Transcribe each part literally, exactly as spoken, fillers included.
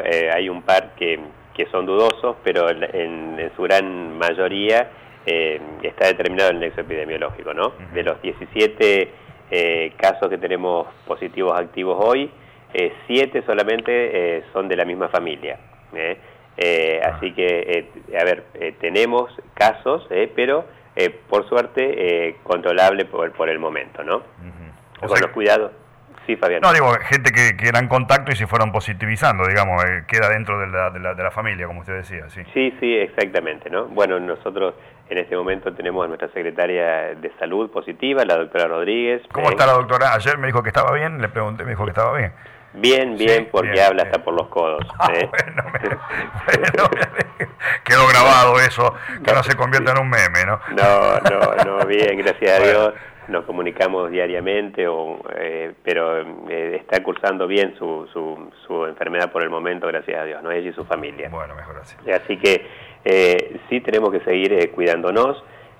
eh, hay un par que, que son dudosos, pero en, en su gran mayoría eh, está determinado el nexo epidemiológico, ¿no? Uh-huh. De los diecisiete eh, casos que tenemos positivos activos hoy, eh, siete solamente eh, son de la misma familia, ¿eh? Eh, uh-huh. Así que, eh, a ver, eh, tenemos casos, eh, pero eh, por suerte eh, controlable por, por el momento, ¿no? Uh-huh. Con sea... los cuidados. Sí, Fabián. No, digo, gente que, que era en contacto y se fueron positivizando, digamos, eh, queda dentro de la, de, la, de la familia, como usted decía, ¿sí? Sí, sí, exactamente, ¿no? Bueno, nosotros en este momento tenemos a nuestra secretaria de salud positiva, la doctora Rodríguez. ¿Cómo eh, está la doctora? Ayer me dijo que estaba bien, le pregunté, me dijo que estaba bien. Bien, bien, sí, porque bien, habla bien. Hasta por los codos. Ah, ¿eh? Bueno, me, bueno, quedó grabado eso, que no, no se convierta sí. en un meme, ¿no? No, no, no, bien, gracias a bueno. Dios. Nos comunicamos diariamente, o, eh, pero eh, está cursando bien su, su, su enfermedad por el momento, gracias a Dios, ¿no? Ella y su familia. Bueno, mejor así. Así que eh, sí tenemos que seguir eh, cuidándonos.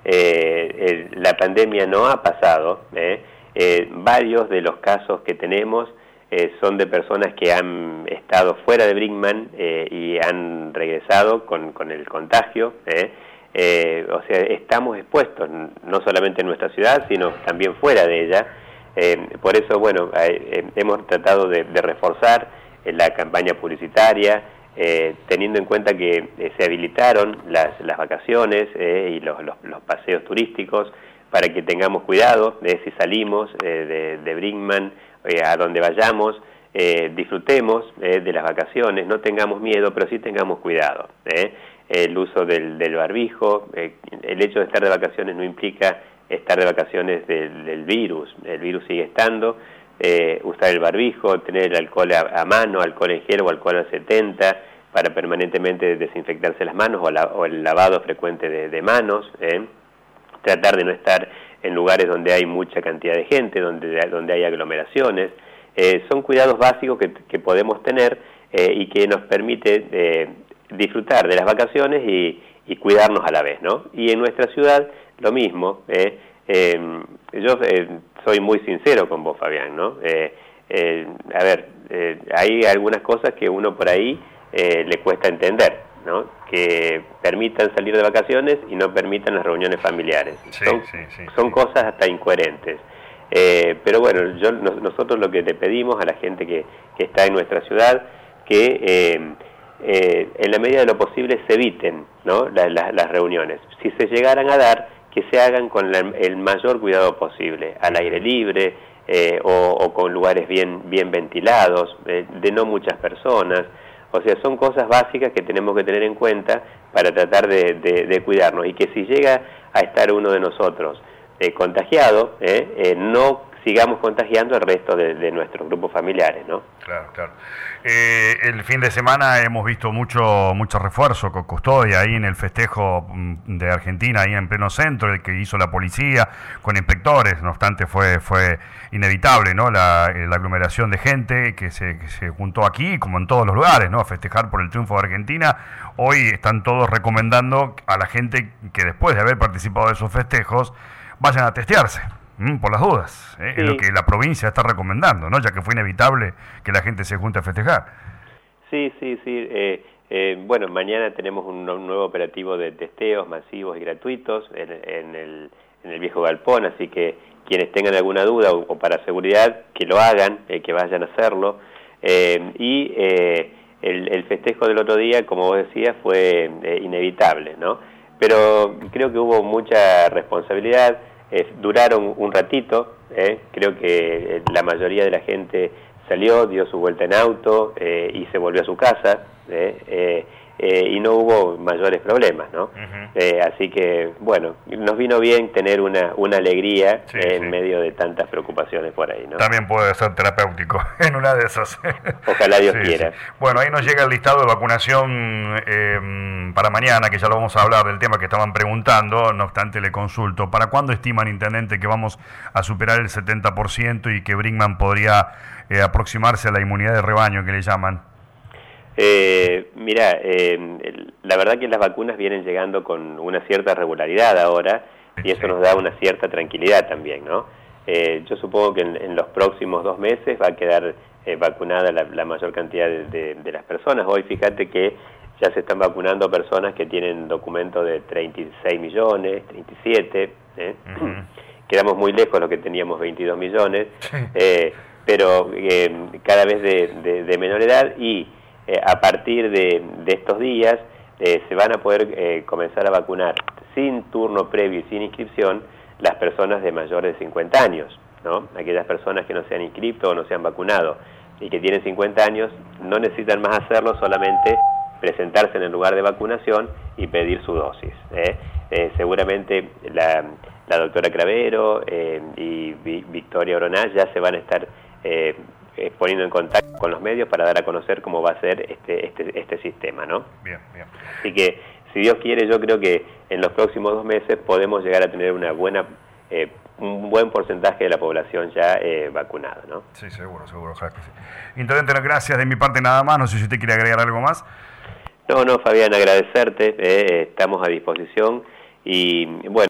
Eh, eh, la pandemia no ha pasado. Eh, eh, varios de los casos que tenemos eh, son de personas que han estado fuera de Brinkmann eh, y han regresado con, con el contagio, ¿eh? Eh, o sea, estamos expuestos, no solamente en nuestra ciudad, sino también fuera de ella. Eh, por eso, bueno, eh, hemos tratado de, de reforzar eh, la campaña publicitaria, eh, teniendo en cuenta que eh, se habilitaron las, las vacaciones eh, y los, los, los paseos turísticos, para que tengamos cuidado de si salimos eh, de, de Brinkmann, eh, a donde vayamos, eh, disfrutemos eh, de las vacaciones, no tengamos miedo, pero sí tengamos cuidado, ¿eh? El uso del, del barbijo, eh, el hecho de estar de vacaciones no implica estar de vacaciones del, del virus, el virus sigue estando, eh, usar el barbijo, tener el alcohol a, a mano, alcohol en gel o alcohol al setenta, para permanentemente desinfectarse las manos, o, la, o el lavado frecuente de, de manos, eh. tratar de no estar en lugares donde hay mucha cantidad de gente, donde, donde hay aglomeraciones, eh, son cuidados básicos que, que podemos tener eh, y que nos permite eh, disfrutar de las vacaciones y, y cuidarnos a la vez, ¿no? Y en nuestra ciudad lo mismo. Eh, eh, yo eh, soy muy sincero con vos, Fabián, ¿no? Eh, eh, a ver, eh, hay algunas cosas que uno por ahí eh, le cuesta entender, ¿no? Que permitan salir de vacaciones y no permitan las reuniones familiares. Sí, son sí, sí, son sí. cosas hasta incoherentes. Eh, pero bueno, yo, nosotros lo que le pedimos a la gente que, que está en nuestra ciudad, que eh, Eh, en la medida de lo posible se eviten, ¿no? la, la, las reuniones. Si se llegaran a dar, que se hagan con la, el mayor cuidado posible, al aire libre eh, o, o con lugares bien, bien ventilados, eh, de no muchas personas. O sea, son cosas básicas que tenemos que tener en cuenta para tratar de, de, de cuidarnos, y que si llega a estar uno de nosotros eh, contagiado, eh, eh, no sigamos contagiando al resto de, de nuestros grupos familiares, ¿no? Claro, claro. Eh, el fin de semana hemos visto mucho mucho refuerzo con custodia ahí en el festejo de Argentina, ahí en pleno centro, el que hizo la policía con inspectores. No obstante, fue fue inevitable, ¿no? La, la aglomeración de gente que se, que se juntó aquí, como en todos los lugares, ¿no? A festejar por el triunfo de Argentina. Hoy están todos recomendando a la gente que, después de haber participado de esos festejos, vayan a testearse. Mm, por las dudas, ¿eh? Sí. Es lo que la provincia está recomendando, ¿no? Ya que fue inevitable que la gente se junte a festejar. Sí, sí, sí. Eh, eh, bueno, mañana tenemos un, un nuevo operativo de testeos masivos y gratuitos en, en, el, en el viejo galpón, así que quienes tengan alguna duda o, o para seguridad, que lo hagan, eh, que vayan a hacerlo. Eh, y eh, el, el festejo del otro día, como vos decías, fue eh, inevitable, ¿no? Pero creo que hubo mucha responsabilidad. Eh, duraron un ratito, eh, creo que la mayoría de la gente salió, dio su vuelta en auto eh, y se volvió a su casa, eh, eh, eh, y no hubo mayores problemas, ¿no? Uh-huh. eh, así que, bueno, nos vino bien tener una, una alegría sí, eh, en sí. medio de tantas preocupaciones por ahí, ¿no? También puede ser terapéutico en una de esas. Ojalá Dios sí, quiera. Sí. Bueno, ahí nos llega el listado de vacunación eh, para mañana, que ya lo vamos a hablar del tema que estaban preguntando. No obstante, le consulto, ¿para cuándo estiman, intendente, que vamos a superar el setenta por ciento y que Brinkmann podría eh, aproximarse a la inmunidad de rebaño que le llaman? Eh, mira, eh, la verdad que las vacunas vienen llegando con una cierta regularidad ahora, y eso sí. nos da una cierta tranquilidad también, ¿no? eh, yo supongo que en, en los próximos dos meses va a quedar eh, vacunada la, la mayor cantidad de, de, de las personas. Hoy fíjate que ya se están vacunando personas que tienen documentos de treinta y seis millones, treinta y siete, ¿eh? Uh-huh. Quedamos muy lejos de lo que teníamos, veintidós millones, eh, pero eh, cada vez de, de, de menor edad, y eh, a partir de, de estos días eh, se van a poder eh, comenzar a vacunar sin turno previo y sin inscripción las personas de mayores de cincuenta años, ¿no? Aquellas personas que no se han inscrito o no se han vacunado y que tienen cincuenta años no necesitan más hacerlo, solamente presentarse en el lugar de vacunación y pedir su dosis, ¿eh? Eh, seguramente la, la doctora Cravero eh, y Vi, Victoria Oronal ya se van a estar eh, poniendo en contacto con los medios para dar a conocer cómo va a ser este, este, este sistema, ¿no? Bien, bien. Así que, si Dios quiere, yo creo que en los próximos dos meses podemos llegar a tener una buena, eh, un buen porcentaje de la población ya eh, vacunada, ¿no? Sí, seguro, seguro, ojalá que sí. Intendente, gracias de mi parte nada más, no sé si usted quiere agregar algo más. No, no, Fabián, agradecerte, eh, estamos a disposición y bueno.